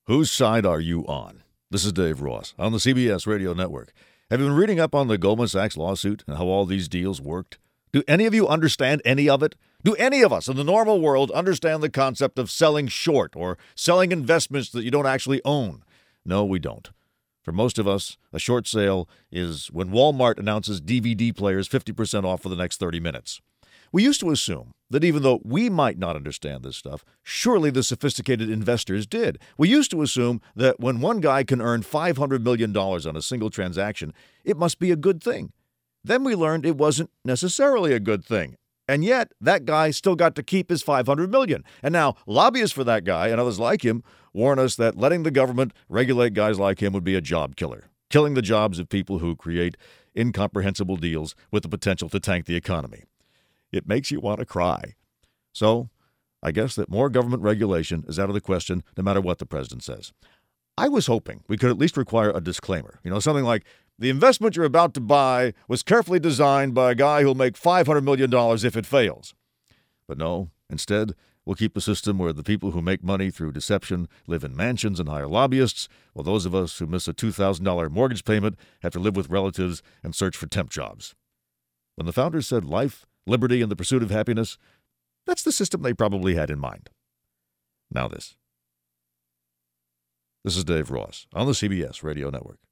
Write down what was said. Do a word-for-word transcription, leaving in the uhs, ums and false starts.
Whose side are you on? This is Dave Ross on the C B S Radio Network. Have you been reading up on the Goldman Sachs lawsuit and how all these deals worked? Do any of you understand any of it? Do any of us in the normal world understand the concept of selling short or selling investments that you don't actually own? No, we don't. For most of us, a short sale is when Walmart announces D V D players fifty percent off for the next thirty minutes. We used to assume that even though we might not understand this stuff, surely the sophisticated investors did. We used to assume that when one guy can earn five hundred million dollars on a single transaction, it must be a good thing. Then we learned it wasn't necessarily a good thing. And yet, that guy still got to keep his five hundred million dollars. And now, lobbyists for that guy and others like him warn us that letting the government regulate guys like him would be a job killer, killing the jobs of people who create incomprehensible deals with the potential to tank the economy. It makes you want to cry. So, I guess that more government regulation is out of the question no matter what the president says. I was hoping we could at least require a disclaimer. You know, something like, the investment you're about to buy was carefully designed by a guy who'll make five hundred million dollars if it fails. But no, instead, we'll keep a system where the people who make money through deception live in mansions and hire lobbyists, while those of us who miss a two thousand dollars mortgage payment have to live with relatives and search for temp jobs. When the founders said life, liberty, and the pursuit of happiness, that's the system they probably had in mind. Now this. This is Dave Ross on the C B S Radio Network.